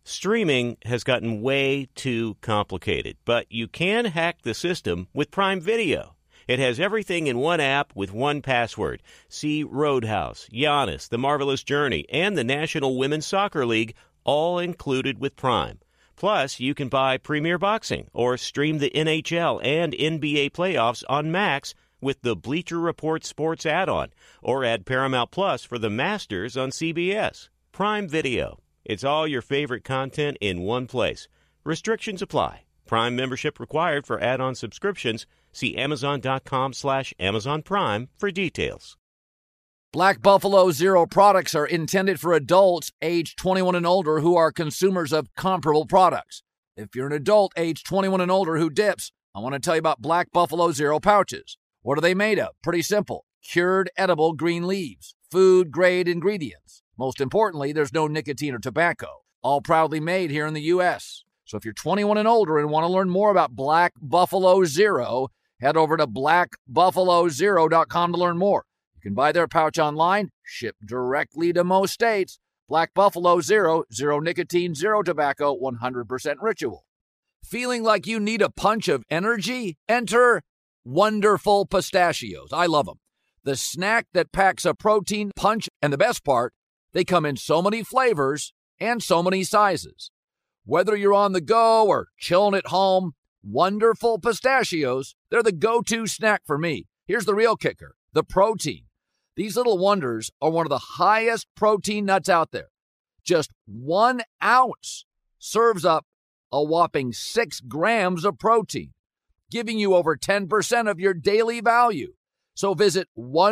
Streaming has gotten way too complicated, but you can hack the system with Prime Video. It has everything in one app with one password. See Roadhouse, Giannis, The Marvelous Journey, and the National Women's Soccer League, all included with Prime. Plus, you can buy Premier Boxing or stream the NHL and NBA playoffs on Max with the Bleacher Report Sports add-on, or add Paramount Plus for the Masters on CBS. Prime Video. It's all your favorite content in one place. Restrictions apply. Prime membership required for add-on subscriptions. See Amazon.com/Amazon Prime for details. Black Buffalo Zero products are intended for adults age 21 and older who are consumers of comparable products. If you're an adult age 21 and older who dips, I want to tell you about Black Buffalo Zero pouches. What are they made of? Pretty simple. Cured edible green leaves. Food-grade ingredients. Most importantly, there's no nicotine or tobacco. All proudly made here in the U.S. So if you're 21 and older and want to learn more about Black Buffalo Zero, head over to blackbuffalozero.com to learn more. You can buy their pouch online, shipped directly to most states. Black Buffalo Zero, zero nicotine, zero tobacco, 100% ritual. Feeling like you need a punch of energy? Enter Wonderful Pistachios. I love them. The snack that packs a protein punch, and the best part, they come in so many flavors and so many sizes. Whether you're on the go or chilling at home, Wonderful Pistachios, they're the go-to snack for me. Here's the real kicker, the protein. These little wonders are one of the highest protein nuts out there. Just 1 ounce serves up a whopping 6 grams of protein, giving you over 10% of your daily value. So visit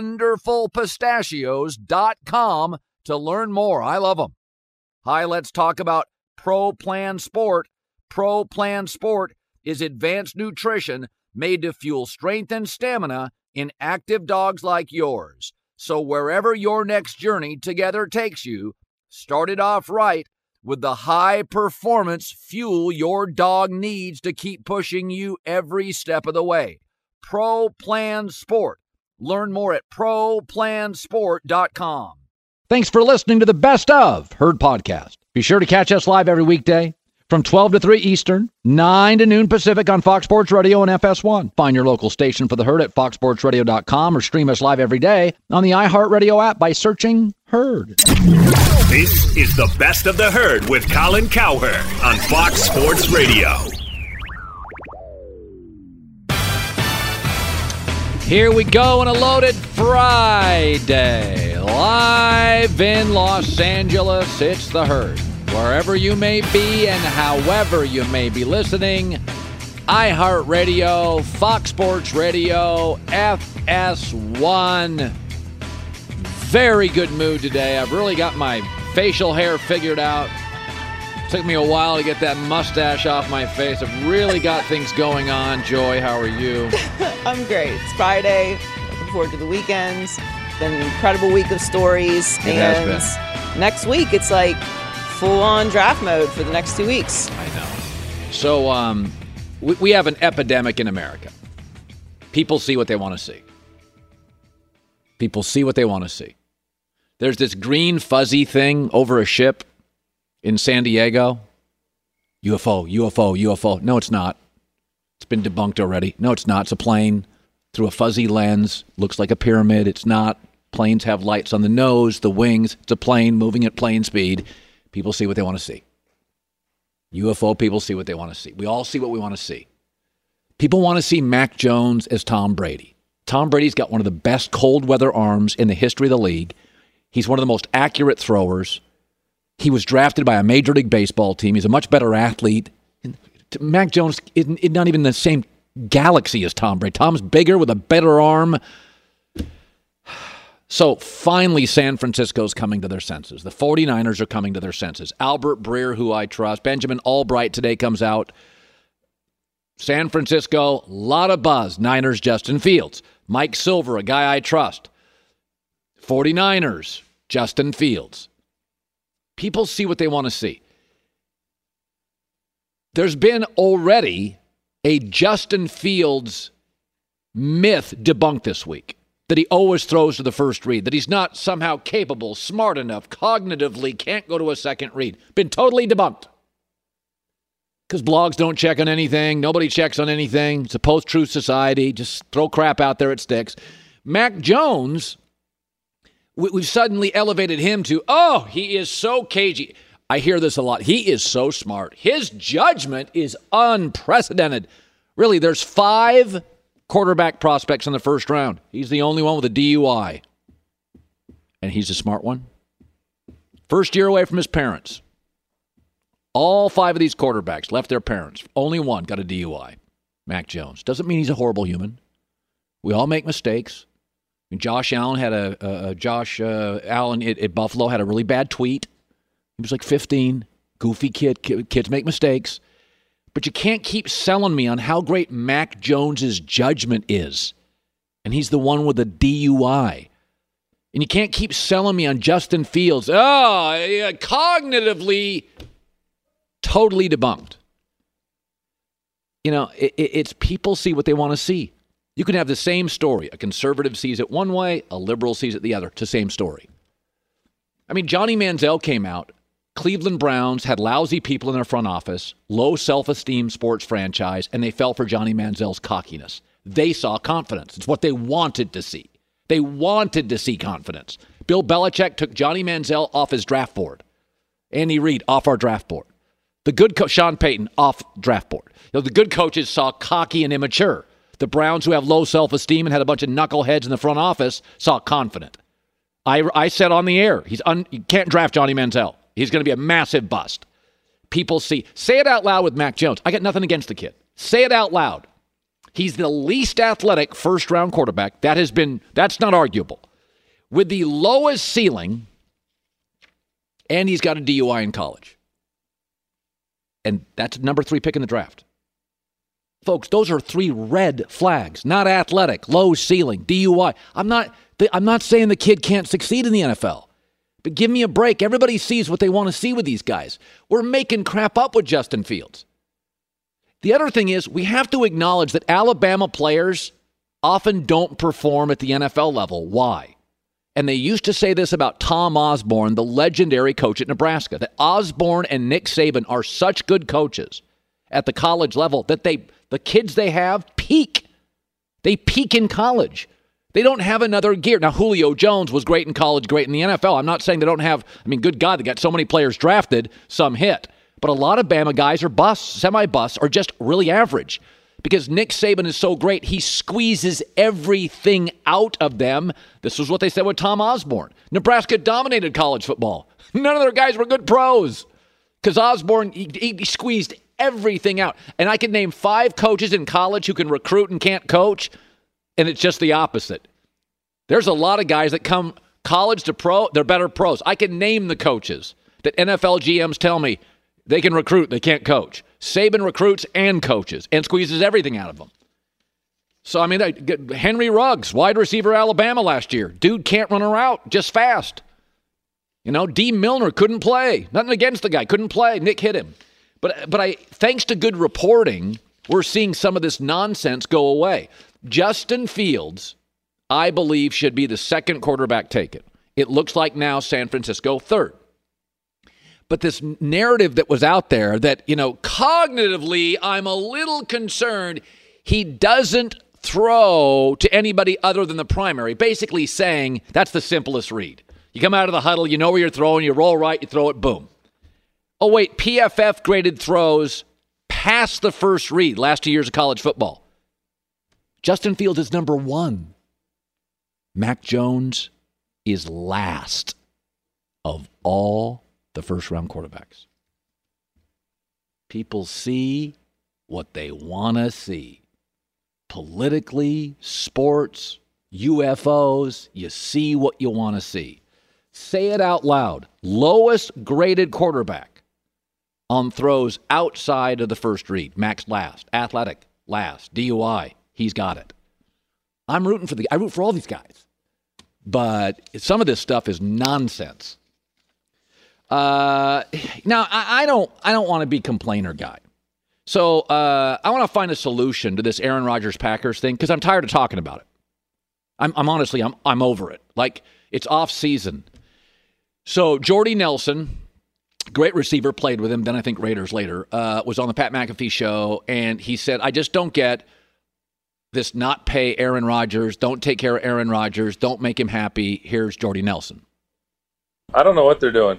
wonderfulpistachios.com to learn more. I love them. Hi, let's talk about Pro Plan Sport. Pro Plan Sport is advanced nutrition made to fuel strength and stamina in active dogs like yours. So wherever your next journey together takes you, start it off right with the high-performance fuel your dog needs to keep pushing you every step of the way. Pro Plan Sport. Learn more at ProPlansport.com. Thanks for listening to the Best of Herd Podcast. Be sure to catch us live every weekday from 12 to 3 Eastern, 9 to noon Pacific on Fox Sports Radio and FS1. Find your local station for the Herd at foxsportsradio.com or stream us live every day on the iHeartRadio app by searching Herd. This is the Best of the Herd with Colin Cowherd on Fox Sports Radio. Here we go on a loaded Friday. Live in Los Angeles, it's the Herd. Wherever you may be and however you may be listening, iHeartRadio, Fox Sports Radio, FS1. Very good mood today. I've really got my facial hair figured out. Took me a while to get that mustache off my face. I've really got things going on. Joy, how are you? I'm great. It's Friday. Looking forward to the weekends. Been an incredible week of stories. It and has been. Next week, it's like full-on draft mode for the next 2 weeks. I know. So we have an epidemic in America. People see what they want to see. People see what they want to see. There's this green fuzzy thing over a ship in San Diego. UFO, UFO, UFO. No, it's not. It's been debunked already. No, it's not. It's a plane through a fuzzy lens. Looks like a pyramid. It's not. Planes have lights on the nose, the wings. It's a plane moving at plane speed. People see what they want to see. UFO people see what they want to see. We all see what we want to see. People want to see Mac Jones as Tom Brady. Tom Brady's got one of the best cold weather arms in the history of the league. He's one of the most accurate throwers. He was drafted by a Major League Baseball team. He's a much better athlete. Mac Jones is not even in the same galaxy as Tom Brady. Tom's bigger with a better arm. So finally, San Francisco's coming to their senses. The 49ers are coming to their senses. Albert Breer, who I trust. Benjamin Albright today comes out. San Francisco, a lot of buzz. Niners, Justin Fields. Mike Silver, a guy I trust. 49ers, Justin Fields. People see what they want to see. There's been already a Justin Fields myth debunked this week, that he always throws to the first read, that he's not somehow capable, smart enough, cognitively can't go to a second read. Been totally debunked. Because blogs don't check on anything. Nobody checks on anything. It's a post-truth society. Just throw crap out there, it sticks. Mac Jones, we've suddenly elevated him to, he is so cagey. I hear this a lot. He is so smart. His judgment is unprecedented. Really, there's 5 quarterback prospects in the first round. He's the only one with a DUI. And he's a smart one. First year away from his parents. All 5 of these quarterbacks left their parents. Only one got a DUI. Mac Jones. Doesn't mean he's a horrible human. We all make mistakes. And Josh Allen had Allen at Buffalo had a really bad tweet. He was like 15. Goofy kid. Kids make mistakes. But you can't keep selling me on how great Mac Jones's judgment is. And he's the one with a DUI. And you can't keep selling me on Justin Fields. Cognitively totally debunked. You know, it's people see what they want to see. You can have the same story. A conservative sees it one way, a liberal sees it the other. It's the same story. I mean, Johnny Manziel came out. Cleveland Browns had lousy people in their front office, low self-esteem sports franchise, and they fell for Johnny Manziel's cockiness. They saw confidence. It's what they wanted to see. They wanted to see confidence. Bill Belichick took Johnny Manziel off his draft board. Andy Reid off our draft board. The good coach, Sean Payton, off draft board. You know, the good coaches saw cocky and immature. The Browns, who have low self-esteem and had a bunch of knuckleheads in the front office, saw confident. I said on the air, you can't draft Johnny Manziel. He's going to be a massive bust. People see. Say it out loud with Mac Jones. I got nothing against the kid. Say it out loud. He's the least athletic first-round quarterback. That's not arguable. With the lowest ceiling, and he's got a DUI in college. And that's number 3 pick in the draft. Folks, those are 3 red flags. Not athletic, low ceiling, DUI. I'm not saying the kid can't succeed in the NFL. But give me a break. Everybody sees what they want to see with these guys. We're making crap up with Justin Fields. The other thing is we have to acknowledge that Alabama players often don't perform at the NFL level. Why? And they used to say this about Tom Osborne, the legendary coach at Nebraska, that Osborne and Nick Saban are such good coaches at the college level that the kids they have peak. They peak in college. They don't have another gear. Now, Julio Jones was great in college, great in the NFL. I'm not saying they don't have, good God, they got so many players drafted, some hit. But a lot of Bama guys are busts, semi-busts, or just really average. Because Nick Saban is so great, he squeezes everything out of them. This was what they said with Tom Osborne. Nebraska dominated college football. None of their guys were good pros. Because Osborne, he squeezed everything out. And I could name 5 coaches in college who can recruit and can't coach, and it's just the opposite. There's a lot of guys that come college to pro, they're better pros. I can name the coaches that NFL GMs tell me they can recruit, they can't coach. Saban recruits and coaches and squeezes everything out of them. So, Henry Ruggs, wide receiver Alabama last year. Dude can't run a route, just fast. D. Milner couldn't play. Nothing against the guy, couldn't play. Nick hit him. But thanks to good reporting, we're seeing some of this nonsense go away. Justin Fields, I believe, should be the second quarterback taken. It looks like now San Francisco third. But this narrative that was out there that, cognitively, I'm a little concerned he doesn't throw to anybody other than the primary, basically saying that's the simplest read. You come out of the huddle, you know where you're throwing, you roll right, you throw it, boom. Oh, wait, PFF graded throws past the first read last 2 years of college football. Justin Fields is number 1. Mac Jones is last of all the first-round quarterbacks. People see what they want to see. Politically, sports, UFOs, you see what you want to see. Say it out loud. Lowest graded quarterback on throws outside of the first read. Mac's last. Athletic, last. DUI, he's got it. I root for all these guys. But some of this stuff is nonsense. Now, I don't want to be complainer guy. So I want to find a solution to this Aaron Rodgers Packers thing because I'm tired of talking about it. I'm honestly over it. Like, it's off season. So Jordy Nelson great receiver, played with him, then I think Raiders later, was on the Pat McAfee show, and he said, I just don't get this not pay Aaron Rodgers, don't take care of Aaron Rodgers, don't make him happy. Here's Jordy Nelson. I don't know what they're doing.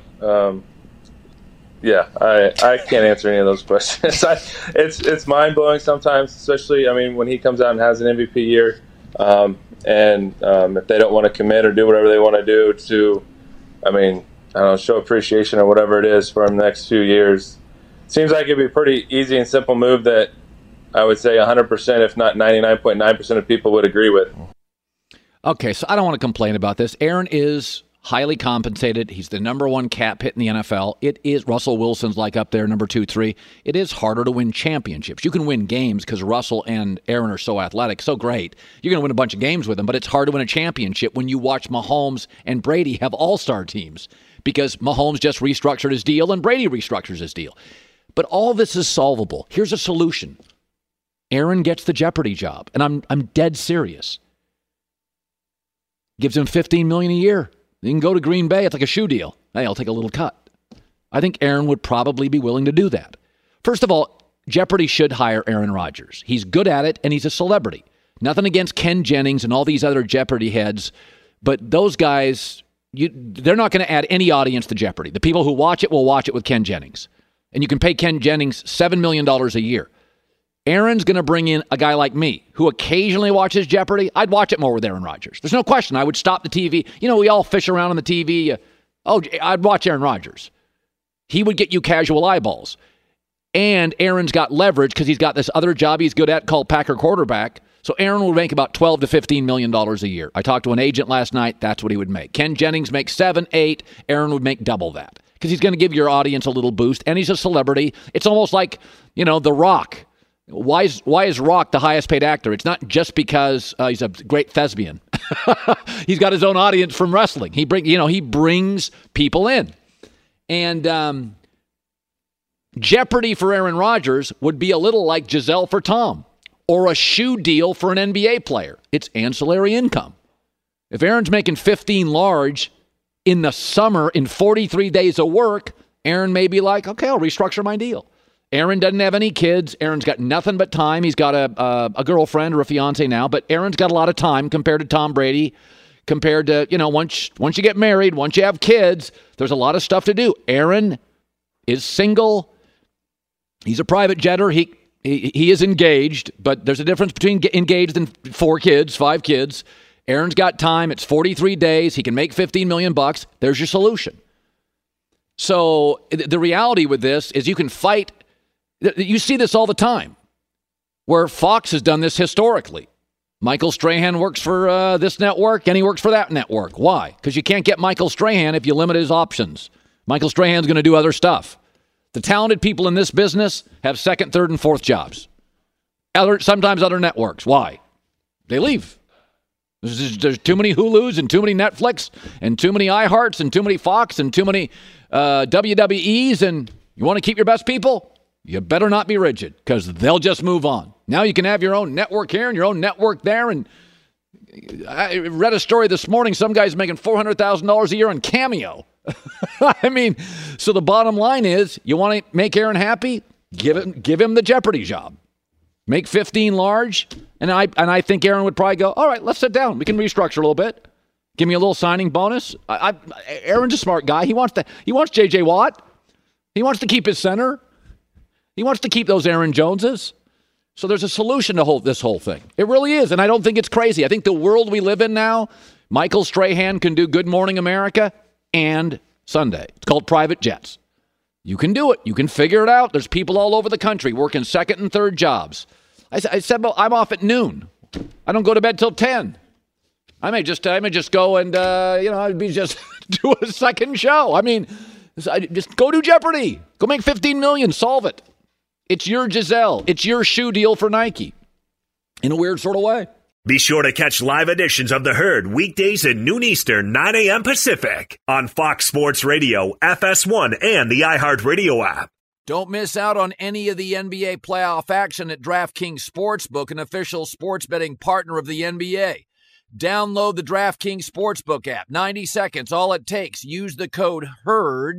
I can't answer any of those questions. It's mind-blowing sometimes, especially, when he comes out and has an MVP year, if they don't want to commit or do whatever they want to do to, I don't know, show appreciation or whatever it is for him the next few years. Seems like it'd be a pretty easy and simple move that I would say 100%, if not 99.9% of people would agree with. Okay, so I don't want to complain about this. Aaron is highly compensated. He's the number one cap hit in the NFL. It is, Russell Wilson's like up there, number 2, 3. It is harder to win championships. You can win games because Russell and Aaron are so athletic, so great. You're going to win a bunch of games with them, but it's hard to win a championship when you watch Mahomes and Brady have all-star teams because Mahomes just restructured his deal and Brady restructures his deal. But all this is solvable. Here's a solution. Aaron gets the Jeopardy job, and I'm dead serious. Gives him $15 million a year. You can go to Green Bay. It's like a shoe deal. Hey, I'll take a little cut. I think Aaron would probably be willing to do that. First of all, Jeopardy should hire Aaron Rodgers. He's good at it, and he's a celebrity. Nothing against Ken Jennings and all these other Jeopardy heads, but those guys, they're not going to add any audience to Jeopardy. The people who watch it will watch it with Ken Jennings. And you can pay Ken Jennings $7 million a year. Aaron's going to bring in a guy like me who occasionally watches Jeopardy. I'd watch it more with Aaron Rodgers. There's no question. I would stop the TV. We all fish around on the TV. I'd watch Aaron Rodgers. He would get you casual eyeballs. And Aaron's got leverage because he's got this other job he's good at called Packer quarterback. So Aaron will make about $12 to $15 million a year. I talked to an agent last night. That's what he would make. Ken Jennings makes 7, 8. Aaron would make double that because he's going to give your audience a little boost. And he's a celebrity. It's almost like, The Rock. Why is Rock the highest paid actor? It's not just because he's a great thespian. He's got his own audience from wrestling. He brings people in. And Jeopardy for Aaron Rodgers would be a little like Giselle for Tom or a shoe deal for an NBA player. It's ancillary income. If Aaron's making 15 large in the summer in 43 days of work, Aaron may be like, okay, I'll restructure my deal. Aaron doesn't have any kids. Aaron's got nothing but time. He's got a girlfriend or a fiance now, but Aaron's got a lot of time compared to Tom Brady, compared to, once you get married, once you have kids, there's a lot of stuff to do. Aaron is single. He's a private jetter. He is engaged, but there's a difference between engaged and 4 kids, 5 kids. Aaron's got time. It's 43 days. He can make $15 million. There's your solution. So the reality with this is you can fight. You see this all the time, where Fox has done this historically. Michael Strahan works for this network, and he works for that network. Why? Because you can't get Michael Strahan if you limit his options. Michael Strahan's going to do other stuff. The talented people in this business have 2nd, 3rd, and 4th jobs. Sometimes other networks. Why? They leave. There's too many Hulus and too many Netflix and too many iHearts and too many Fox and too many WWEs, and you want to keep your best people? You better not be rigid because they'll just move on. Now you can have your own network here and your own network there. And I read a story this morning. Some guy's making $400,000 a year on Cameo. So the bottom line is you want to make Aaron happy? Give him the Jeopardy job. Make 15 large. And I think Aaron would probably go, all right, let's sit down. We can restructure a little bit. Give me a little signing bonus. Aaron's a smart guy. He wants J.J. Watt. He wants to keep his center. He wants to keep those Aaron Joneses. So there's a solution to this whole thing. It really is, and I don't think it's crazy. I think the world we live in now, Michael Strahan can do Good Morning America and Sunday. It's called private jets. You can do it. You can figure it out. There's people all over the country working 2nd and 3rd jobs. I said, well, I'm off at noon. I don't go to bed till 10. I may just go and I'd be just do a second show. Just go do Jeopardy. Go make $15 million. Solve it. It's your Giselle. It's your shoe deal for Nike. In a weird sort of way. Be sure to catch live editions of The Herd weekdays at noon Eastern, 9 a.m. Pacific on Fox Sports Radio, FS1, and the iHeartRadio app. Don't miss out on any of the NBA playoff action at DraftKings Sportsbook, an official sports betting partner of the NBA. Download the DraftKings Sportsbook app. 90 seconds, all it takes. Use the code HERD.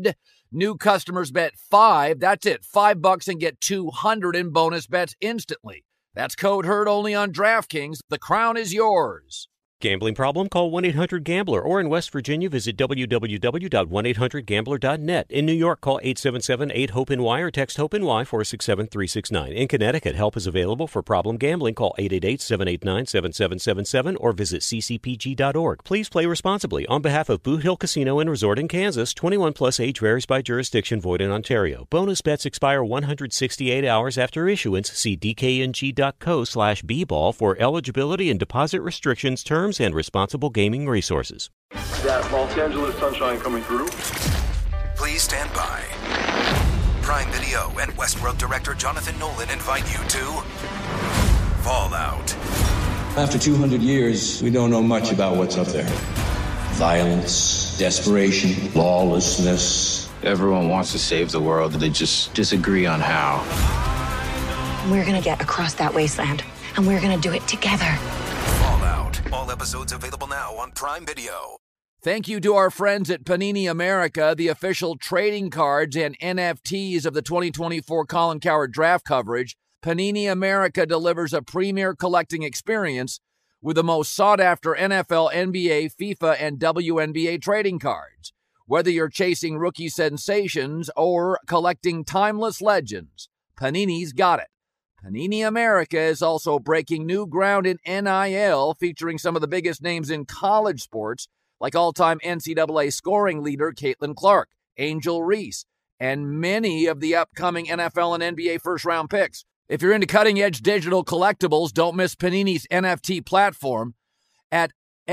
New customers bet $5. That's it, $5 and get $200 in bonus bets instantly. That's code HERD only on DraftKings. The crown is yours. Gambling problem? Call 1-800-GAMBLER. Or in West Virginia, visit www.1800gambler.net. In New York, call 877-8-HOPE-NY or text HOPE-NY 467-369. In Connecticut, help is available for problem gambling. Call 888-789-7777 or visit ccpg.org. Please play responsibly. On behalf of Boot Hill Casino and Resort in Kansas, 21 plus age varies by jurisdiction, void in Ontario. Bonus bets expire 168 hours after issuance. See dkng.co/bball for eligibility and deposit restrictions, terms, and responsible gaming resources. That Los Angeles sunshine coming through. Please stand by. Prime Video and Westworld director Jonathan Nolan invite you to Fallout. After 200 years, we don't know much about what's up there. Violence, desperation, lawlessness. Everyone wants to save the world, they just disagree on how. We're gonna get across that wasteland, and we're gonna do it together. Fallout. All episodes available now on Prime Video. Thank you to our friends at Panini America, the official trading cards and NFTs of the 2024 Colin Cowherd draft coverage. Panini America delivers a premier collecting experience with the most sought-after NFL, NBA, FIFA, and WNBA trading cards. Whether you're chasing rookie sensations or collecting timeless legends, Panini's got it. Panini America is also breaking new ground in NIL, featuring some of the biggest names in college sports, like all-time NCAA scoring leader Caitlin Clark, Angel Reese, and many of the upcoming NFL and NBA first-round picks. If you're into cutting-edge digital collectibles, don't miss Panini's NFT platform at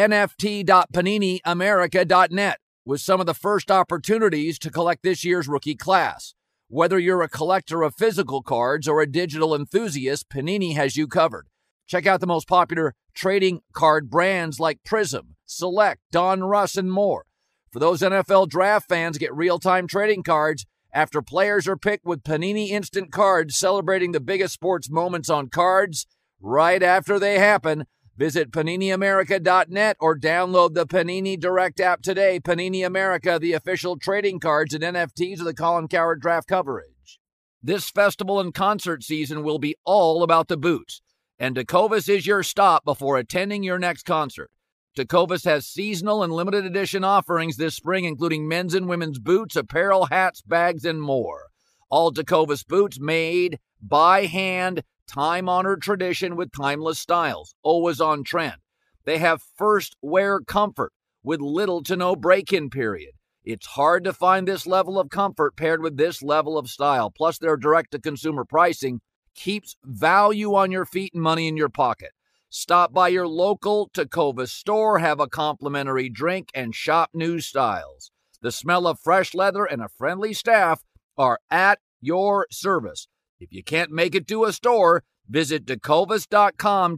nft.paniniamerica.net with some of the first opportunities to collect this year's rookie class. Whether you're a collector of physical cards or a digital enthusiast, Panini has you covered. Check out the most popular trading card brands like Prism, Select, Don Russ, and more. For those NFL draft fans, get real-time trading cards after players are picked with Panini Instant Cards, celebrating the biggest sports moments on cards right after they happen. Visit PaniniAmerica.net or download the Panini Direct app today. Panini America, the official trading cards and NFTs of the Colin Cowherd draft coverage. This festival and concert season will be all about the boots, and Tecovas is your stop before attending your next concert. Tecovas has seasonal and limited edition offerings this spring, including men's and women's boots, apparel, hats, bags, and more. All Tecovas boots made by hand, time-honored tradition with timeless styles, always on trend. They have first wear comfort with little to no break-in period. It's hard to find this level of comfort paired with this level of style. Plus, their direct-to-consumer pricing keeps value on your feet and money in your pocket. Stop by your local Tecovas store, have a complimentary drink, and shop new styles. The smell of fresh leather and a friendly staff are at your service. If you can't make it to a store, visit Tecovas.com,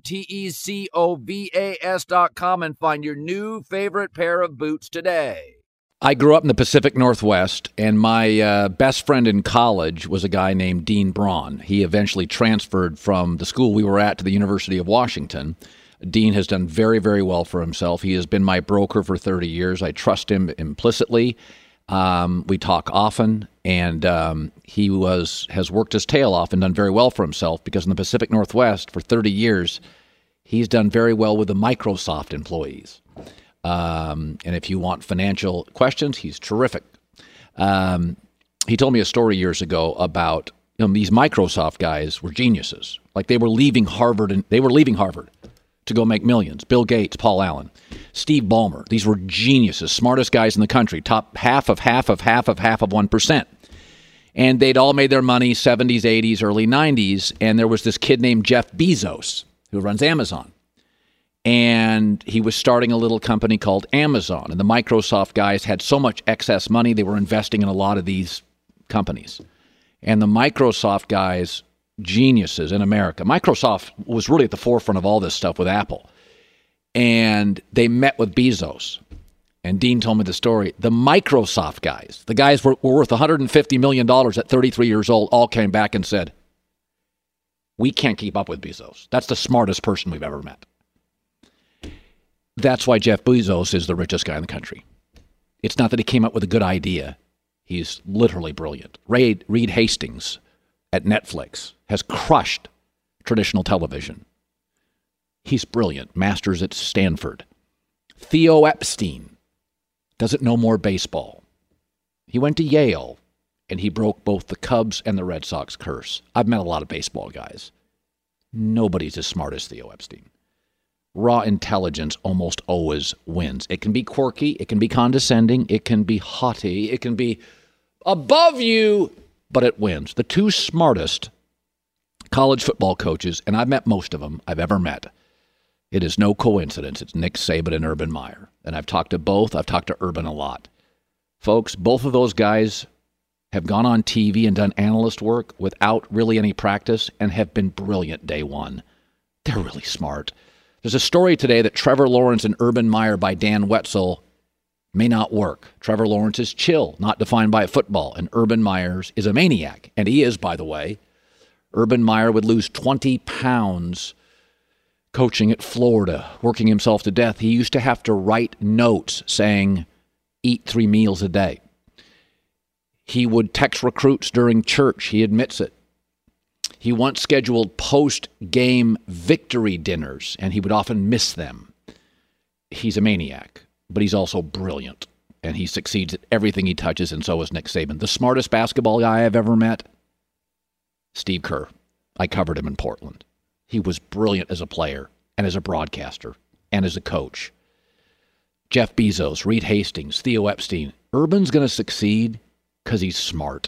Tecovas.com, and find your new favorite pair of boots today. I grew up in the Pacific Northwest, and my best friend in college was a guy named Dean Braun. He eventually transferred from the school we were at to the University of Washington. Dean has done very, very well for himself. He has been my broker for 30 years. I trust him implicitly. We talk often, and he has worked his tail off and done very well for himself, because in the Pacific Northwest for 30 years, he's done very well with the Microsoft employees. And if you want financial questions, he's terrific. He told me a story years ago about these Microsoft guys were geniuses. Like they were leaving Harvard to go make millions. Bill Gates, Paul Allen, Steve Ballmer. These were geniuses, smartest guys in the country, top half of 1%. And they'd all made their money 70s, 80s, early 90s. And there was this kid named Jeff Bezos who runs Amazon. And he was starting a little company called Amazon. And the Microsoft guys had so much excess money, they were investing in a lot of these companies. And the Microsoft guys, geniuses in America. Microsoft was really at the forefront of all this stuff with Apple. And they met with Bezos. And Dean told me the story. The Microsoft guys, the guys were worth $150 million at 33 years old, all came back and said, we can't keep up with Bezos. That's the smartest person we've ever met. That's why Jeff Bezos is the richest guy in the country. It's not that he came up with a good idea. He's literally brilliant. Reed Hastings at Netflix has crushed traditional television. He's brilliant. Masters at Stanford. Theo Epstein doesn't know more baseball. He went to Yale, and he broke both the Cubs and the Red Sox curse. I've met a lot of baseball guys. Nobody's as smart as Theo Epstein. Raw intelligence almost always wins. It can be quirky. It can be condescending. It can be haughty. It can be above you, but it wins. The two smartest college football coaches, and I've met most of them I've ever met. It is no coincidence. It's Nick Saban and Urban Meyer. And I've talked to both. I've talked to Urban a lot. Folks, both of those guys have gone on TV and done analyst work without really any practice and have been brilliant day one. They're really smart. There's a story today that Trevor Lawrence and Urban Meyer by Dan Wetzel may not work. Trevor Lawrence is chill, not defined by football, and Urban Meyer is a maniac. And he is, by the way. Urban Meyer would lose 20 pounds coaching at Florida, working himself to death. He used to have to write notes saying, eat 3 meals a day. He would text recruits during church. He admits it. He once scheduled post-game victory dinners, and he would often miss them. He's a maniac, but he's also brilliant, and he succeeds at everything he touches, and so is Nick Saban. The smartest basketball guy I've ever met, Steve Kerr. I covered him in Portland. He was brilliant as a player and as a broadcaster and as a coach. Jeff Bezos, Reed Hastings, Theo Epstein. Urban's going to succeed because he's smart.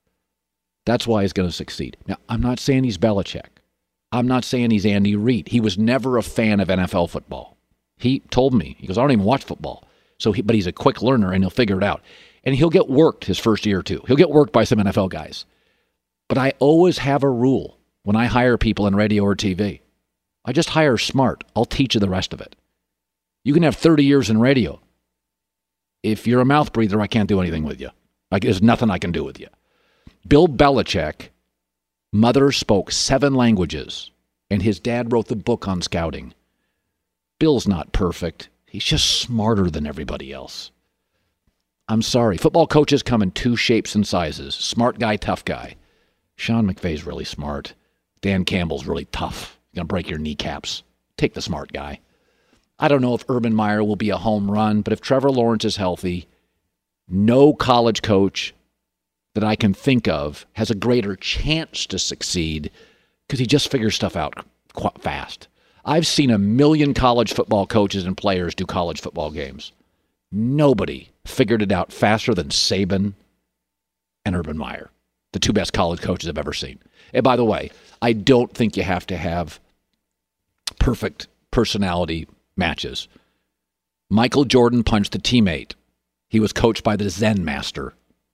That's why he's going to succeed. Now, I'm not saying he's Belichick. I'm not saying he's Andy Reid. He was never a fan of NFL football. He told me, he goes, I don't even watch football. But he's a quick learner, and he'll figure it out. And he'll get worked his first year or two. He'll get worked by some NFL guys. But I always have a rule when I hire people in radio or TV. I just hire smart. I'll teach you the rest of it. You can have 30 years in radio. If you're a mouth breather, I can't do anything with you. There's nothing I can do with you. Bill Belichick, mother spoke 7 languages, and his dad wrote the book on scouting. Bill's not perfect. He's just smarter than everybody else. I'm sorry. Football coaches come in 2 shapes and sizes. Smart guy, tough guy. Sean McVay's really smart. Dan Campbell's really tough. He's going to break your kneecaps. Take the smart guy. I don't know if Urban Meyer will be a home run, but if Trevor Lawrence is healthy, no college coach that I can think of has a greater chance to succeed because he just figures stuff out quite fast. I've seen 1 million college football coaches and players do college football games. Nobody figured it out faster than Saban and Urban Meyer, the 2 best college coaches I've ever seen. And by the way, I don't think you have to have perfect personality matches. Michael Jordan punched a teammate. He was coached by the Zen master.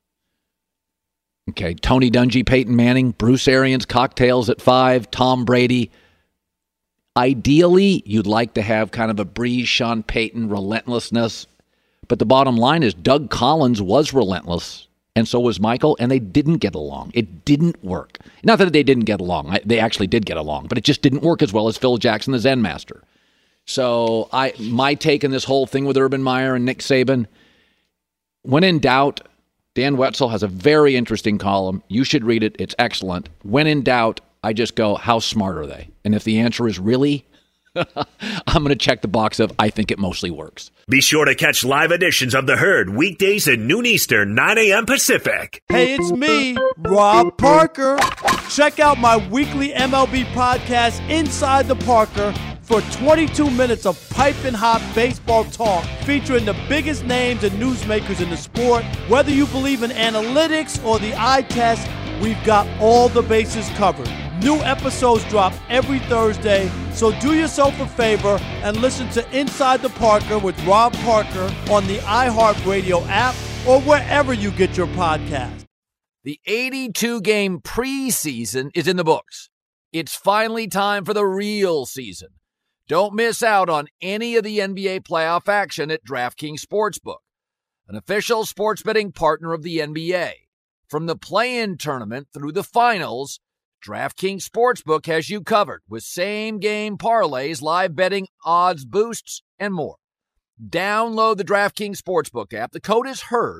Okay, Tony Dungy, Peyton Manning, Bruce Arians, cocktails at 5, Tom Brady. Ideally, you'd like to have kind of a Breeze, Sean Payton, relentlessness. But the bottom line is Doug Collins was relentless, and so was Michael, and they didn't get along. It didn't work. Not that they didn't get along. They actually did get along, but it just didn't work as well as Phil Jackson, the Zen master. So my take on this whole thing with Urban Meyer and Nick Saban, when in doubt, Dan Wetzel has a very interesting column. You should read it. It's excellent. When in doubt, I just go, how smart are they? And if the answer is really, I'm going to check the box of I think it mostly works. Be sure to catch live editions of The Herd weekdays at noon Eastern, 9 a.m. Pacific. Hey, it's me, Rob Parker. Check out my weekly MLB podcast, Inside the Parker, for 22 minutes of piping hot baseball talk featuring the biggest names and newsmakers in the sport. Whether you believe in analytics or the eye test, we've got all the bases covered. New episodes drop every Thursday, so do yourself a favor and listen to Inside the Parker with Rob Parker on the iHeartRadio app or wherever you get your podcast. The 82-game preseason is in the books. It's finally time for the real season. Don't miss out on any of the NBA playoff action at DraftKings Sportsbook, an official sports betting partner of the NBA. From the play-in tournament through the finals, DraftKings Sportsbook has you covered with same-game parlays, live betting, odds boosts, and more. Download the DraftKings Sportsbook app. The code is HERD,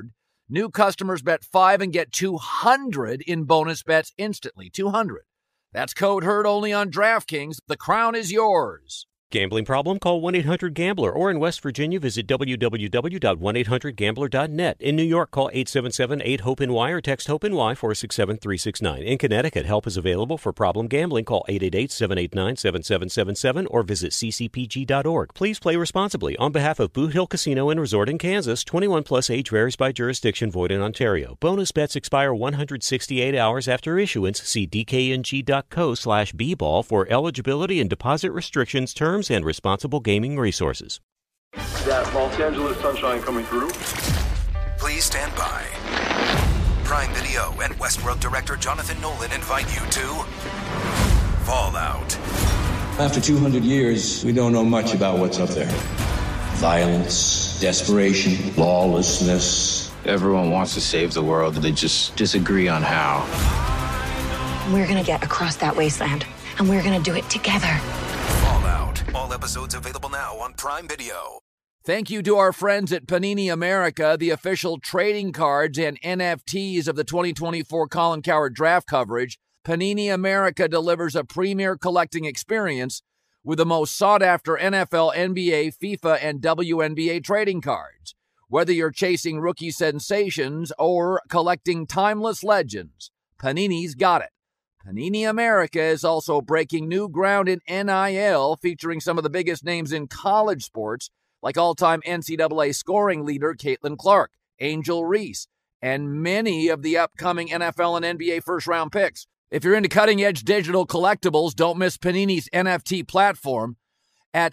New customers bet 5 and get 200 in bonus bets instantly. 200. That's code HERD only on DraftKings. The crown is yours. Gambling problem? Call 1-800-GAMBLER. Or in West Virginia, visit www.1800gambler.net. In New York, call 877-8-HOPE-NY or text HOPE-NY 467-369. In Connecticut, help is available for problem gambling. Call 888-789-7777 or visit ccpg.org. Please play responsibly. On behalf of Boot Hill Casino and Resort in Kansas, 21 plus age varies by jurisdiction, void in Ontario. Bonus bets expire 168 hours after issuance. See dkng.co/bball for eligibility and deposit restrictions, terms, and responsible gaming resources. That Los Angeles sunshine coming through. Please stand by. Prime Video and Westworld director Jonathan Nolan invite you to Fallout. After 200 years, we don't know much about what's up there. Violence, desperation, lawlessness. Everyone wants to save the world, they just disagree on how. We're gonna get across that wasteland, and we're gonna do it together. Fallout. All episodes available now on Prime Video. Thank you to our friends at Panini America, the official trading cards and NFTs of the 2024 Colin Cowherd draft coverage. Panini America delivers a premier collecting experience with the most sought-after NFL, NBA, FIFA, and WNBA trading cards. Whether you're chasing rookie sensations or collecting timeless legends, Panini's got it. Panini America is also breaking new ground in NIL, featuring some of the biggest names in college sports, like all-time NCAA scoring leader Caitlin Clark, Angel Reese, and many of the upcoming NFL and NBA first-round picks. If you're into cutting-edge digital collectibles, don't miss Panini's NFT platform at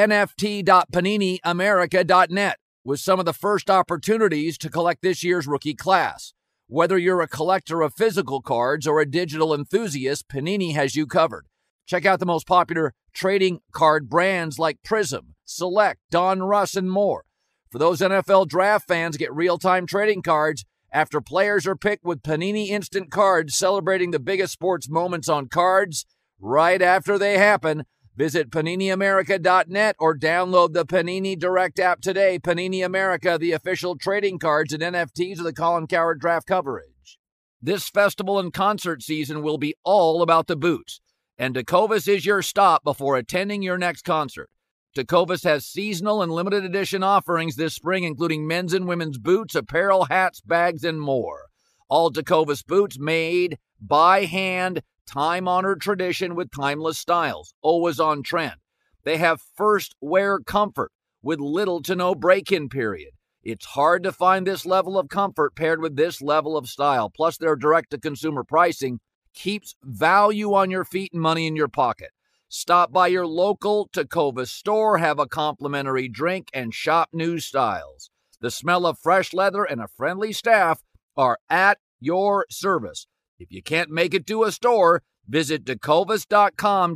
nft.paniniamerica.net with some of the first opportunities to collect this year's rookie class. Whether you're a collector of physical cards or a digital enthusiast, Panini has you covered. Check out the most popular trading card brands like Prism, Select, Don Russ, and more. For those NFL draft fans, get real-time trading cards after players are picked with Panini Instant Cards, celebrating the biggest sports moments on cards right after they happen. Visit PaniniAmerica.net or download the Panini Direct app today. Panini America, the official trading cards and NFTs of the Colin Cowherd draft coverage. This festival and concert season will be all about the boots, and Tecovas is your stop before attending your next concert. Tecovas has seasonal and limited edition offerings this spring, including men's and women's boots, apparel, hats, bags, and more. All Tecovas boots made by hand, time-honored tradition with timeless styles, always on trend. They have first wear comfort with little to no break-in period. It's hard to find this level of comfort paired with this level of style. Plus, their direct-to-consumer pricing keeps value on your feet and money in your pocket. Stop by your local Tecovas store, have a complimentary drink, and shop new styles. The smell of fresh leather and a friendly staff are at your service. If you can't make it to a store, visit Tecovas.com,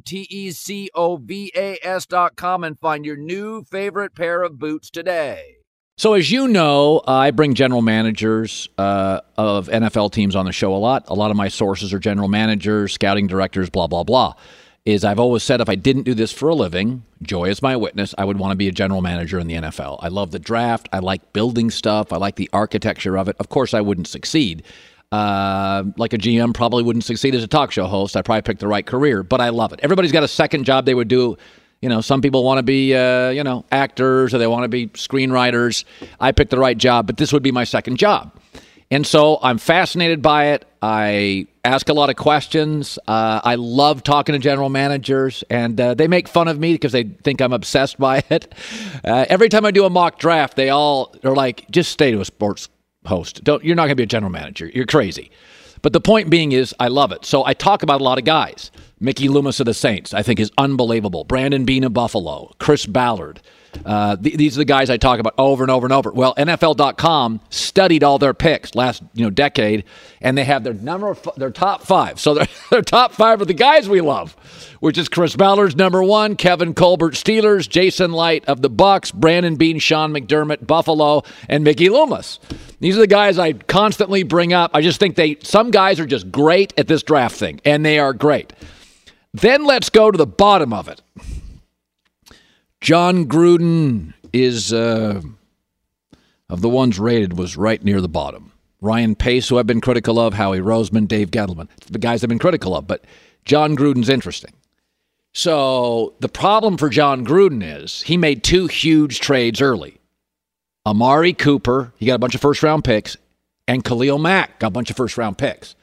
Tecovas.com, and find your new favorite pair of boots today. So as you know, I bring general managers of NFL teams on the show a lot. A lot of my sources are general managers, scouting directors, blah, blah, blah. I've always said if I didn't do this for a living, Joy is my witness, I would want to be a general manager in the NFL. I love the draft. I like building stuff. I like the architecture of it. Of course, I wouldn't succeed. Like a GM probably wouldn't succeed as a talk show host. I probably picked the right career, but I love it. Everybody's got a second job they would do. You know, some people want to be, actors or they want to be screenwriters. I picked the right job, but this would be my second job. And so I'm fascinated by it. I ask a lot of questions. I love talking to general managers, and they make fun of me because they think I'm obsessed by it. Every time I do a mock draft, they all are like, just stay to a sports host. You're not going to be a general manager. You're crazy. But the point being is I love it. So I talk about a lot of guys. Mickey Loomis of the Saints, I think, is unbelievable. Brandon Beane of Buffalo. Chris Ballard. These are the guys I talk about over and over and over. Well, NFL.com studied all their picks last decade, and they have their top five. So their top five are the guys we love, which is Chris Ballard's number one, Kevin Colbert Steelers, Jason Light of the Bucks, Brandon Beane, Sean McDermott, Buffalo, and Mickey Loomis. These are the guys I constantly bring up. I just think some guys are just great at this draft thing, and they are great. Then let's go to the bottom of it. John Gruden is, of the ones rated was right near the bottom. Ryan Pace, who I've been critical of, Howie Roseman, Dave Gettleman, the guys I've been critical of, but John Gruden's interesting. So the problem for John Gruden is he made 2 huge trades early. Amari Cooper, he got a bunch of first-round picks, and Khalil Mack got a bunch of first-round picks.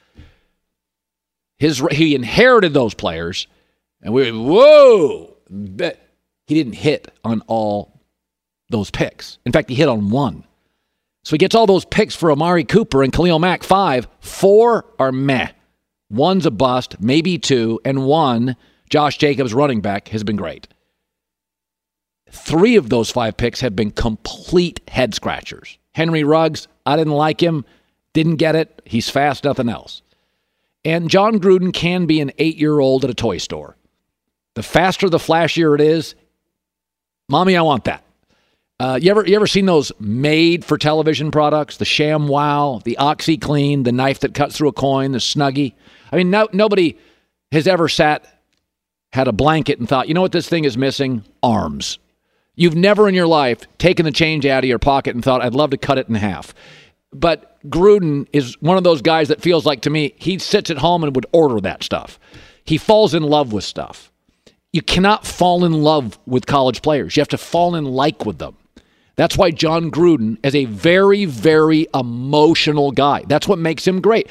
He inherited those players, and whoa! But he didn't hit on all those picks. In fact, he hit on 1. So he gets all those picks for Amari Cooper and Khalil Mack, 5. 4 are meh. 1's a bust, maybe 2, and 1, Josh Jacobs, running back, has been great. 3 of those 5 picks have been complete head scratchers. Henry Ruggs, I didn't like him, didn't get it. He's fast, nothing else. And John Gruden can be an 8-year-old at a toy store. The faster, the flashier it is, Mommy, I want that. You ever seen those made-for-television products? The ShamWow, the OxyClean, the knife that cuts through a coin, the Snuggie. I mean, nobody has ever had a blanket and thought, you know what this thing is missing? Arms. You've never in your life taken the change out of your pocket and thought, I'd love to cut it in half. But Gruden is one of those guys that feels like, to me, he sits at home and would order that stuff. He falls in love with stuff. You cannot fall in love with college players. You have to fall in like with them. That's why John Gruden is a very, very emotional guy. That's what makes him great.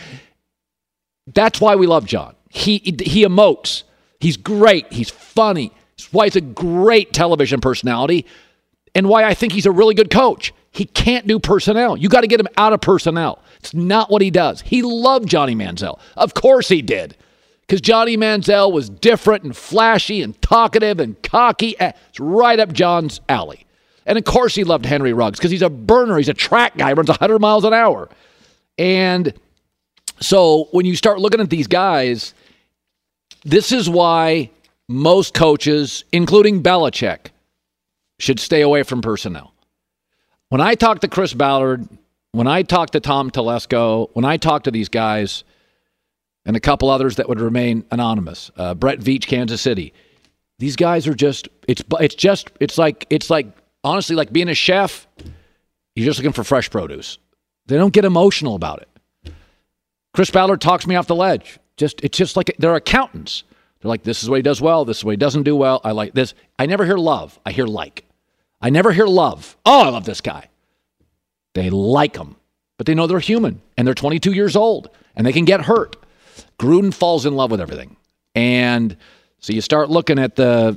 That's why we love John. He emotes. He's great. He's funny. That's why he's a great television personality and why I think he's a really good coach. He can't do personnel. You got to get him out of personnel. It's not what he does. He loved Johnny Manziel. Of course he did. Because Johnny Manziel was different and flashy and talkative and cocky. It's right up John's alley. And of course he loved Henry Ruggs because he's a burner. He's a track guy, runs 100 miles an hour. And so when you start looking at these guys, this is why most coaches, including Belichick, should stay away from personnel. When I talk to Chris Ballard, when I talk to Tom Telesco, when I talk to these guys and a couple others that would remain anonymous, Brett Veach, Kansas City, these guys are just, it's like honestly, like being a chef, you're just looking for fresh produce. They don't get emotional about it. Chris Ballard talks me off the ledge. It's just like they're accountants. They're like, this is what he does well. This is what he doesn't do well. I like this. I never hear love. I hear like. I never hear love. Oh, I love this guy. They like him, but they know they're human and they're 22 years old and they can get hurt. Gruden falls in love with everything. And so you start looking at the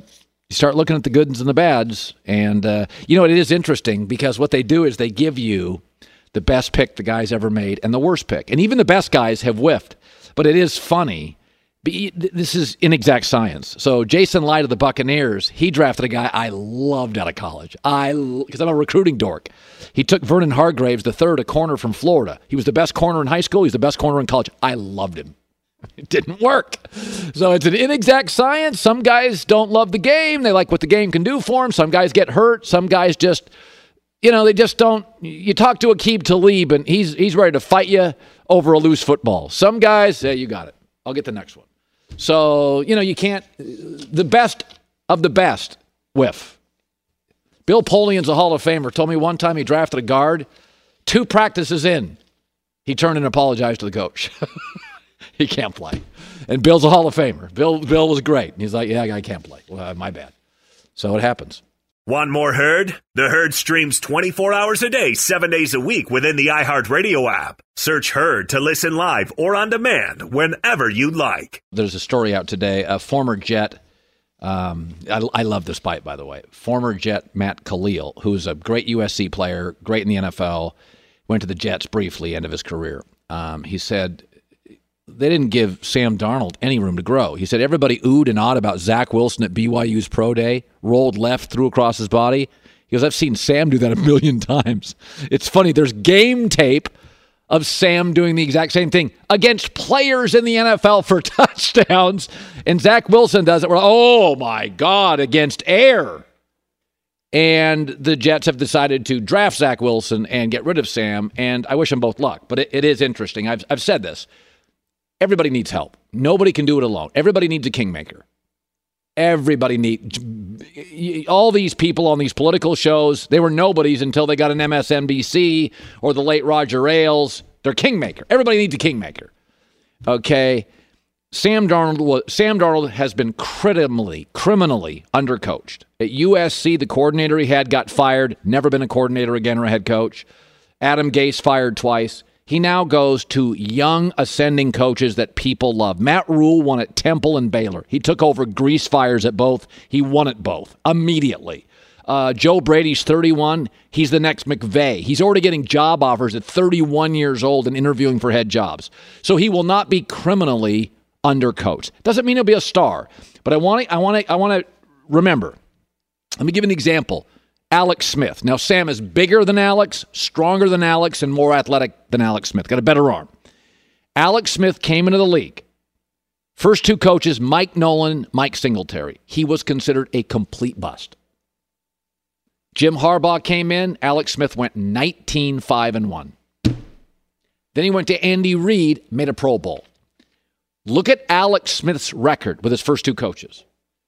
goods and the bads. And, it is interesting because what they do is they give you the best pick the guy's ever made and the worst pick. And even the best guys have whiffed. But it is funny. This is inexact science. So Jason Light of the Buccaneers, he drafted a guy I loved out of college. Because I'm a recruiting dork. He took Vernon Hargraves, the third, a corner from Florida. He was the best corner in high school. He's the best corner in college. I loved him. It didn't work. So it's an inexact science. Some guys don't love the game. They like what the game can do for them. Some guys get hurt. Some guys just, they just don't. You talk to Aqib Talib, and he's ready to fight you over a loose football. Some guys say, you got it. I'll get the next one. So, you can't. The best of the best whiff. Bill Polian's a Hall of Famer. Told me one time he drafted a guard. 2 practices in, he turned and apologized to the coach. He can't play. And Bill's a Hall of Famer. Bill was great. He's like, yeah, I can't play. Well, my bad. So it happens. Want more Herd? The Herd streams 24 hours a day, 7 days a week within the iHeartRadio app. Search Herd to listen live or on demand whenever you like. There's a story out today. A former Jet, I love this bite, by the way. Former Jet Matt Khalil, who's a great USC player, great in the NFL, went to the Jets briefly, end of his career. He said they didn't give Sam Darnold any room to grow. He said everybody oohed and awed about Zach Wilson at BYU's pro day, rolled left, threw across his body. He goes, I've seen Sam do that a million times. It's funny. There's game tape of Sam doing the exact same thing against players in the NFL for touchdowns, and Zach Wilson does it. We're like, oh, my God, against air. And the Jets have decided to draft Zach Wilson and get rid of Sam, and I wish them both luck. But it is interesting. I've said this. Everybody needs help. Nobody can do it alone. Everybody needs a kingmaker. Everybody all these people on these political shows, they were nobodies until they got an MSNBC or the late Roger Ailes. They're kingmaker. Everybody needs a kingmaker. Okay. Sam Darnold has been criminally undercoached. At USC, the coordinator he had got fired, never been a coordinator again or a head coach. Adam Gase fired twice. He now goes to young ascending coaches that people love. Matt Rule won at Temple and Baylor. He took over grease fires at both. He won at both immediately. Joe Brady's 31. He's the next McVay. He's already getting job offers at 31 years old and interviewing for head jobs. So he will not be criminally undercoached. Doesn't mean he'll be a star. But I want to remember. Let me give an example. Alex Smith. Now, Sam is bigger than Alex, stronger than Alex, and more athletic than Alex Smith. Got a better arm. Alex Smith came into the league. First two coaches, Mike Nolan, Mike Singletary. He was considered a complete bust. Jim Harbaugh came in. Alex Smith went 19-5-1. Then he went to Andy Reid, made a Pro Bowl. Look at Alex Smith's record with his first two coaches.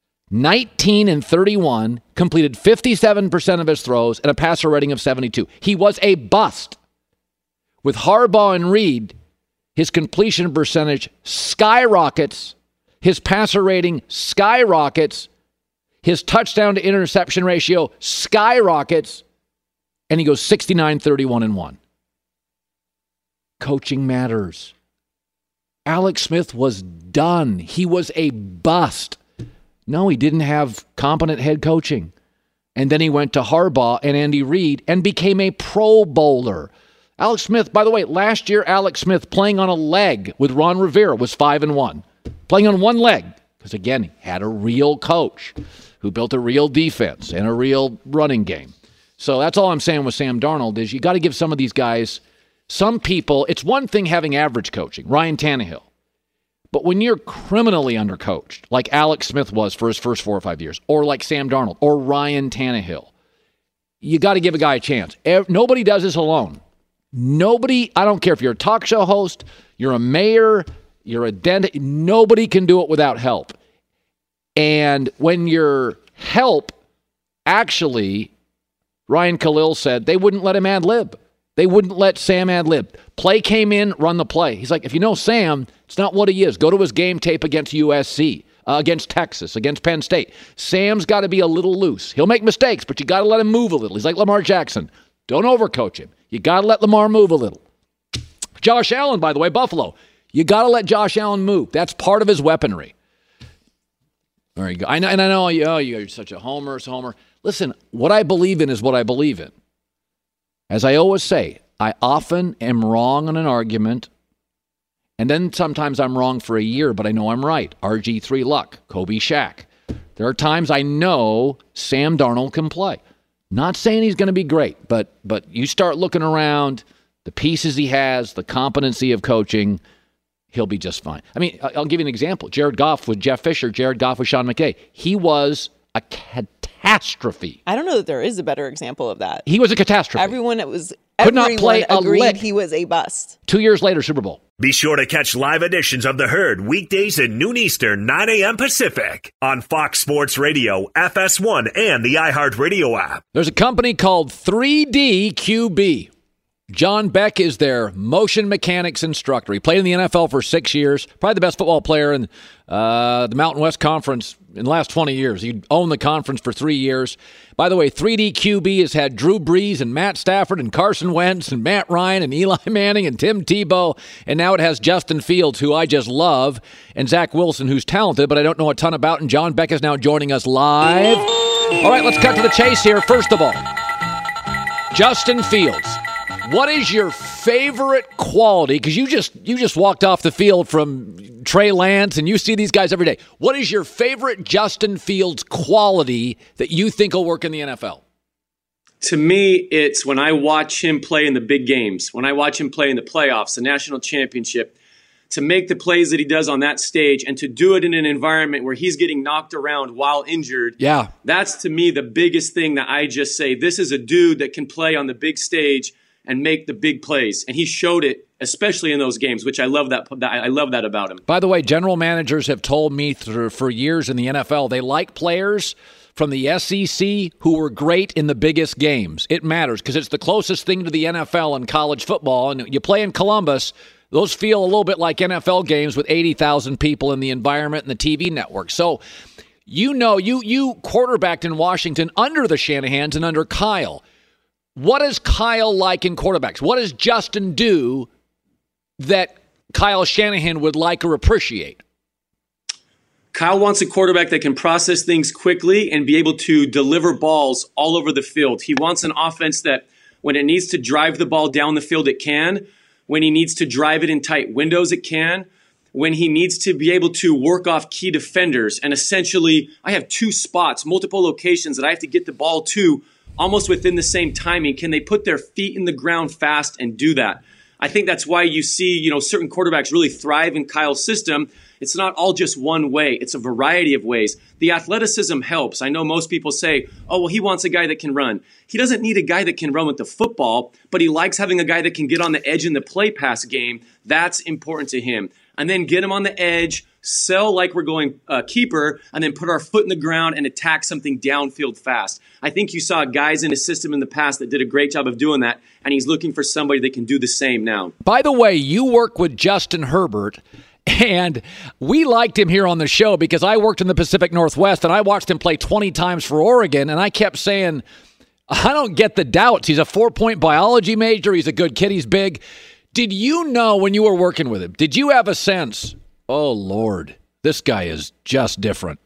19-31, completed 57% of his throws and a passer rating of 72. He was a bust. With Harbaugh and Reid, his completion percentage skyrockets, his passer rating skyrockets, his touchdown to interception ratio skyrockets, and he goes 69-31-1. Coaching matters. Alex Smith was done. He was a bust. No, he didn't have competent head coaching. And then he went to Harbaugh and Andy Reid and became a Pro Bowler. Alex Smith, by the way, last year, Alex Smith playing on a leg with Ron Rivera was 5-1. Playing on one leg. Because, again, he had a real coach who built a real defense and a real running game. So that's all I'm saying with Sam Darnold is you got to give some of these guys, some people, it's one thing having average coaching, Ryan Tannehill. But when you're criminally undercoached, like Alex Smith was for his first 4 or 5 years, or like Sam Darnold, or Ryan Tannehill, you got to give a guy a chance. Nobody does this alone. Nobody, I don't care if you're a talk show host, you're a mayor, you're a dentist, nobody can do it without help. And when your help, actually, Ryan Khalil said they wouldn't let him ad-lib. They wouldn't let Sam ad-lib. Play came in, run the play. He's like, if you know Sam, it's not what he is. Go to his game tape against USC, against Texas, against Penn State. Sam's got to be a little loose. He'll make mistakes, but you got to let him move a little. He's like Lamar Jackson. Don't overcoach him. You got to let Lamar move a little. Josh Allen, by the way, Buffalo. You got to let Josh Allen move. That's part of his weaponry. There you go. I know you're such a homer. Listen, what I believe in is what I believe in. As I always say, I often am wrong on an argument, and then sometimes I'm wrong for a year, but I know I'm right. RG3 Luck, Kobe Shaq. There are times I know Sam Darnold can play. Not saying he's going to be great, but you start looking around, the pieces he has, the competency of coaching, he'll be just fine. I mean, I'll give you an example. Jared Goff with Jeff Fisher, Jared Goff with Sean McVay. He was a catastrophe. I don't know that there is a better example of that. He was a catastrophe. Everyone agreed he was a bust. 2 years later, Super Bowl. Be sure to catch live editions of The Herd weekdays at noon Eastern, 9 a.m. Pacific on Fox Sports Radio, FS1, and the iHeartRadio app. There's a company called 3DQB. John Beck is their motion mechanics instructor. He played in the NFL for 6 years, probably the best football player in the Mountain West Conference in the last 20 years. He owned the conference for 3 years. By the way, 3DQB has had Drew Brees and Matt Stafford and Carson Wentz and Matt Ryan and Eli Manning and Tim Tebow, and now it has Justin Fields, who I just love, and Zach Wilson, who's talented, but I don't know a ton about, and John Beck is now joining us live. All right, let's cut to the chase here. First of all, Justin Fields. What is your favorite quality? Because you just walked off the field from Trey Lance, and you see these guys every day. What is your favorite Justin Fields quality that you think will work in the NFL? To me, it's when I watch him play in the big games, when I watch him play in the playoffs, the national championship, to make the plays that he does on that stage and to do it in an environment where he's getting knocked around while injured. Yeah. That's, to me, the biggest thing that I just say, this is a dude that can play on the big stage and make the big plays. And he showed it, especially in those games, which I love that. I love that about him. By the way, general managers have told me for years in the NFL, they like players from the SEC who were great in the biggest games. It matters because it's the closest thing to the NFL in college football. And you play in Columbus, those feel a little bit like NFL games with 80,000 people in the environment and the TV network. So, you quarterbacked in Washington under the Shanahans and under Kyle. What is Kyle like in quarterbacks? What does Justin do that Kyle Shanahan would like or appreciate? Kyle wants a quarterback that can process things quickly and be able to deliver balls all over the field. He wants an offense that when it needs to drive the ball down the field, it can. When he needs to drive it in tight windows, it can. When he needs to be able to work off key defenders. And essentially, I have two spots, multiple locations that I have to get the ball to almost within the same timing. Can they put their feet in the ground fast and do that? I think that's why you see, certain quarterbacks really thrive in Kyle's system. It's not all just one way. It's a variety of ways. The athleticism helps. I know most people say, oh, well, he wants a guy that can run. He doesn't need a guy that can run with the football, but he likes having a guy that can get on the edge in the play pass game. That's important to him. And then get him on the edge, sell like we're going keeper, and then put our foot in the ground and attack something downfield fast. I think you saw guys in his system in the past that did a great job of doing that, and he's looking for somebody that can do the same now. By the way, you work with Justin Herbert, and we liked him here on the show because I worked in the Pacific Northwest, and I watched him play 20 times for Oregon, and I kept saying, I don't get the doubts. He's a 4-point biology major. He's a good kid. He's big. Did you know when you were working with him, did you have a sense, oh, Lord, this guy is just different?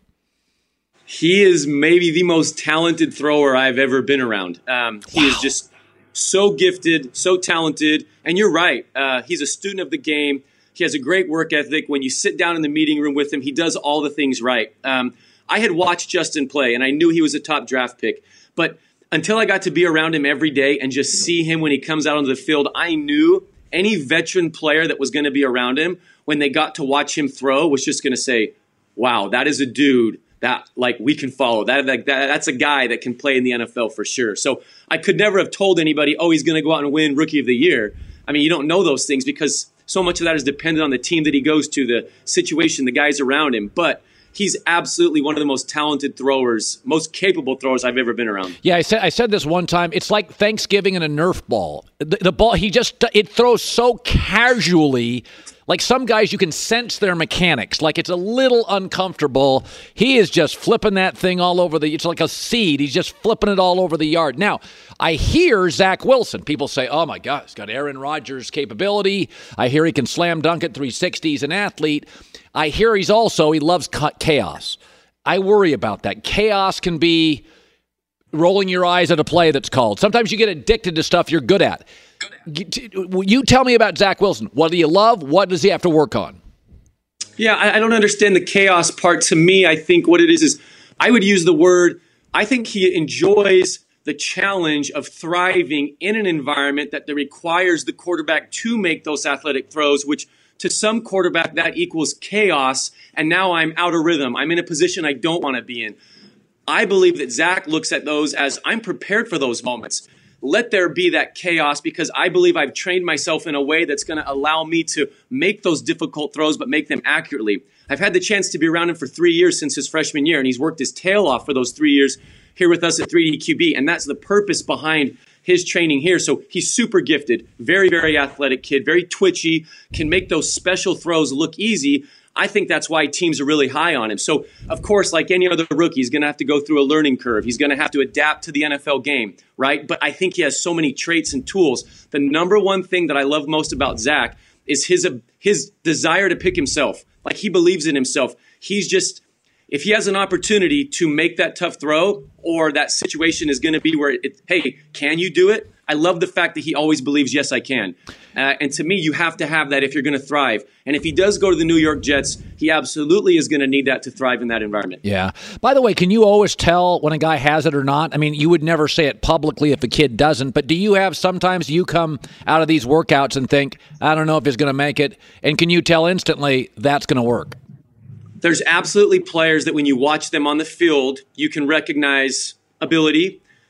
He is maybe the most talented thrower I've ever been around. He is just so gifted, so talented. And you're right. He's a student of the game. He has a great work ethic. When you sit down in the meeting room with him, he does all the things right. I had watched Justin play, and I knew he was a top draft pick. But until I got to be around him every day and just see him when he comes out onto the field, I knew any veteran player that was going to be around him when they got to watch him throw was just going to say, wow, that is a dude that we can follow. That's a guy that can play in the NFL for sure. So I could never have told anybody, oh, he's going to go out and win Rookie of the Year. I mean, you don't know those things because so much of that is dependent on the team that he goes to, the situation, the guys around him. But he's absolutely one of the most talented throwers, most capable throwers I've ever been around. Yeah, I said this one time. It's like Thanksgiving and a Nerf ball. The ball, it throws so casually. Like some guys, you can sense their mechanics. Like it's a little uncomfortable. He is just flipping that thing all over it's like a seed. He's just flipping it all over the yard. Now, I hear Zach Wilson. People say, oh my God, he's got Aaron Rodgers' capability. I hear he can slam dunk at 360. He's an athlete. I hear he loves chaos. I worry about that. Chaos can be rolling your eyes at a play that's called. Sometimes you get addicted to stuff you're good at. You tell me about Zach Wilson. What do you love? What does he have to work on? Yeah, I don't understand the chaos part. To me, I think what it is I would use the word, I think he enjoys the challenge of thriving in an environment that requires the quarterback to make those athletic throws, which to some quarterback that equals chaos, and now I'm out of rhythm. I'm in a position I don't want to be in. I believe that Zach looks at those as I'm prepared for those moments. Let there be that chaos because I believe I've trained myself in a way that's going to allow me to make those difficult throws but make them accurately. I've had the chance to be around him for 3 years since his freshman year, and he's worked his tail off for those 3 years here with us at 3DQB, and that's the purpose behind his training here. So he's super gifted, very, very athletic kid, very twitchy, can make those special throws look easy. I think that's why teams are really high on him. So, of course, like any other rookie, he's going to have to go through a learning curve. He's going to have to adapt to the NFL game, right? But I think he has so many traits and tools. The number one thing that I love most about Zach is his desire to pick himself. Like he believes in himself. He's just, if he has an opportunity to make that tough throw or that situation is going to be where, hey, can you do it? I love the fact that he always believes, yes, I can. And to me, you have to have that if you're going to thrive. And if he does go to the New York Jets, he absolutely is going to need that to thrive in that environment. Yeah. By the way, can you always tell when a guy has it or not? I mean, you would never say it publicly if a kid doesn't, but do you have sometimes you come out of these workouts and think, I don't know if he's going to make it, and can you tell instantly that's going to work? There's absolutely players that when you watch them on the field, you can recognize ability.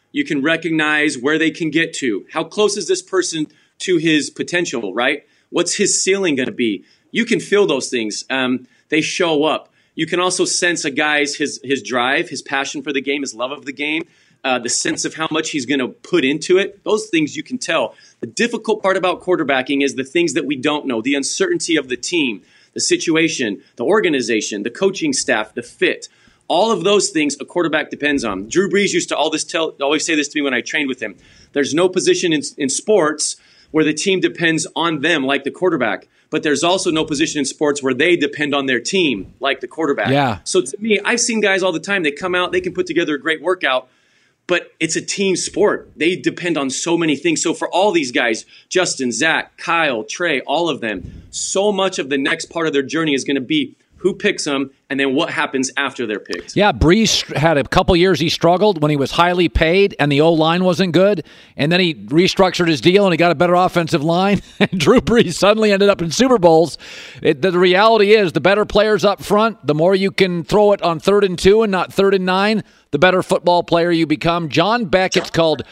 You can recognize where they can get to. How close is this person to his potential, right? What's his ceiling going to be? You can feel those things. They show up. You can also sense a guy's his drive, his passion for the game, his love of the game, the sense of how much he's going to put into it. Those things you can tell. The difficult part about quarterbacking is the things that we don't know, the uncertainty of the team, the situation, the organization, the coaching staff, the fit. All of those things a quarterback depends on. Drew Brees used to always say this to me when I trained with him. There's no position in sports where the team depends on them like the quarterback. But there's also no position in sports where they depend on their team like the quarterback. Yeah. So to me, I've seen guys all the time. They come out, they can put together a great workout, but it's a team sport. They depend on so many things. So for all these guys, Justin, Zach, Kyle, Trey, all of them, so much of the next part of their journey is going to be who picks them, and then what happens after they're picked. Yeah, Brees had a couple years he struggled when he was highly paid and the O-line wasn't good, and then he restructured his deal and he got a better offensive line, and Drew Brees suddenly ended up in Super Bowls. The reality is the better players up front, the more you can throw it on 3rd and 2 and not 3rd and 9, the better football player you become. John Beckett's called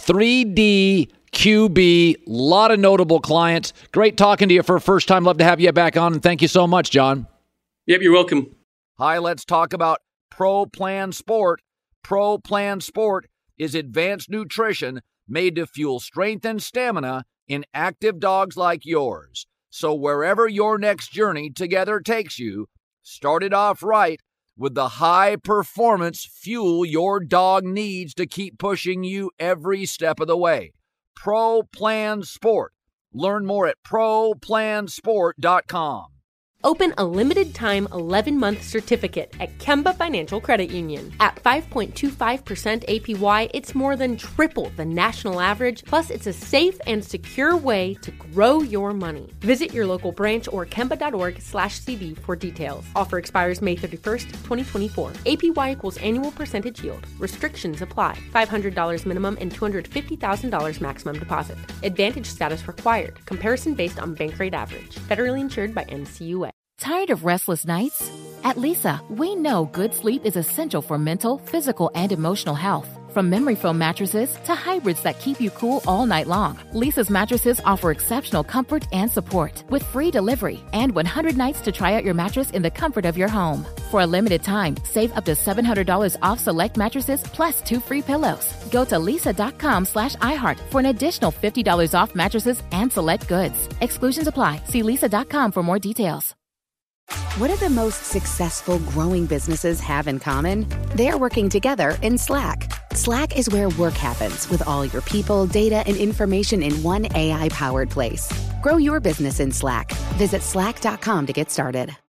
3D QB, a lot of notable clients. Great talking to you for a first time. Love to have you back on, and thank you so much, John. Yep, you're welcome. Hi, let's talk about Pro Plan Sport. Pro Plan Sport is advanced nutrition made to fuel strength and stamina in active dogs like yours. So wherever your next journey together takes you, start it off right with the high-performance fuel your dog needs to keep pushing you every step of the way. Pro Plan Sport. Learn more at ProPlansport.com. Open a limited-time 11-month certificate at Kemba Financial Credit Union. At 5.25% APY, it's more than triple the national average, plus it's a safe and secure way to grow your money. Visit your local branch or kemba.org/CD for details. Offer expires May 31st, 2024. APY equals annual percentage yield. Restrictions apply. $500 minimum and $250,000 maximum deposit. Advantage status required. Comparison based on bank rate average. Federally insured by NCUA. Tired of restless nights? At Leesa, we know good sleep is essential for mental, physical, and emotional health. From memory foam mattresses to hybrids that keep you cool all night long, Leesa's mattresses offer exceptional comfort and support with free delivery and 100 nights to try out your mattress in the comfort of your home. For a limited time, save up to $700 off select mattresses plus 2 free pillows. Go to leesa.com/iHeart for an additional $50 off mattresses and select goods. Exclusions apply. See leesa.com for more details. What do the most successful growing businesses have in common? They're working together in Slack. Slack is where work happens with all your people, data, and information in one AI-powered place. Grow your business in Slack. Visit slack.com to get started.